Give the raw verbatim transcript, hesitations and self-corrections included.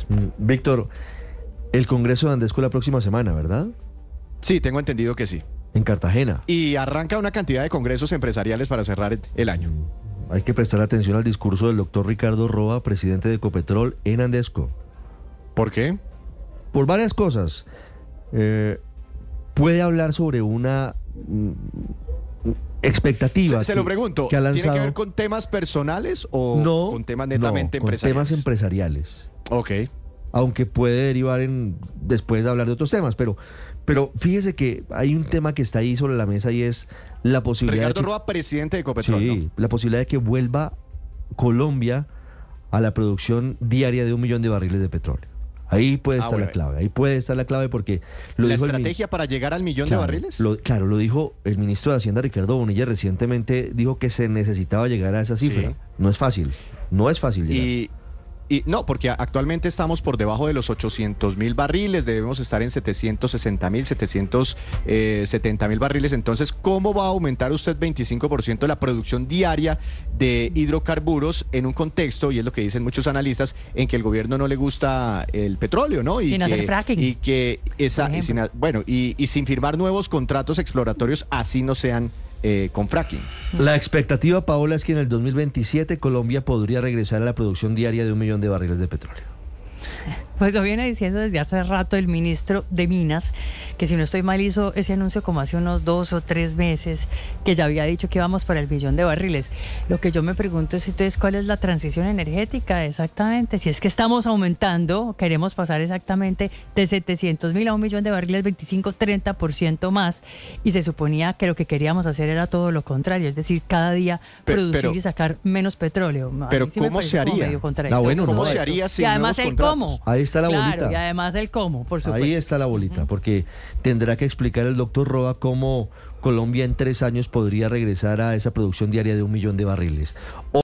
barriles. Mm, Víctor, el Congreso de Andesco la próxima semana, ¿verdad? Sí, tengo entendido que sí. En Cartagena. Y arranca una cantidad de congresos empresariales para cerrar el año. Hay que prestar atención al discurso del doctor Ricardo Roa, presidente de Ecopetrol, en Andesco. ¿Por qué? Por varias cosas. Eh, puede hablar sobre una mm, expectativa. Se, se que, lo pregunto, que ha lanzado... ¿tiene que ver con temas personales o no, con temas netamente no, con empresariales? temas empresariales. Ok. Aunque puede derivar en después de hablar de otros temas, pero, pero fíjese que hay un tema que está ahí sobre la mesa y es la posibilidad Ricardo de que, Roa, presidente de Ecopetrol, sí, ¿no? la posibilidad de que vuelva Colombia a la producción diaria de un millón de barriles de petróleo. Ahí puede Ah, estar bueno. la clave, ahí puede estar la clave porque lo ¿La dijo el min- estrategia para llegar al millón Claro, de barriles? Lo, claro, lo dijo el ministro de Hacienda, Ricardo Bonilla, recientemente dijo que se necesitaba llegar a esa cifra. Sí. No es fácil, no es fácil llegar. Y, y no, porque actualmente estamos por debajo de los ochocientos mil barriles, debemos estar en setecientos sesenta mil, setecientos setenta mil barriles. Entonces, ¿cómo va a aumentar usted veinticinco por ciento la producción diaria de hidrocarburos en un contexto, y es lo que dicen muchos analistas, en que el gobierno no le gusta el petróleo, ¿no? Y Sin que, hacer fracking, y que esa, por y sin, ejemplo. bueno, y, y sin firmar nuevos contratos exploratorios, así no sean eh, con fracking. La expectativa, Paola, es que en el dos mil veintisiete Colombia podría regresar a la producción diaria de un millón de barriles de petróleo. Pues lo viene diciendo desde hace rato el ministro de Minas, que si no estoy mal hizo ese anuncio como hace unos dos o tres meses, que ya había dicho que íbamos para el millón de barriles. Lo que yo me pregunto es entonces cuál es la transición energética exactamente, si es que estamos aumentando, queremos pasar exactamente de setecientos mil a un millón de barriles, veinticinco, treinta por ciento más, y se suponía que lo que queríamos hacer era todo lo contrario, es decir, cada día Pe- producir pero- y sacar menos petróleo. A pero mí sí me ¿cómo parece se como haría? medio contradictorio Ah, bueno, todo ¿cómo se esto. haría sin Y además nuevos el contratos? cómo. Ahí está la Claro, bolita. y además el cómo, por supuesto. Ahí está la bolita, porque tendrá que explicar el doctor Roa cómo Colombia en tres años podría regresar a esa producción diaria de un millón de barriles.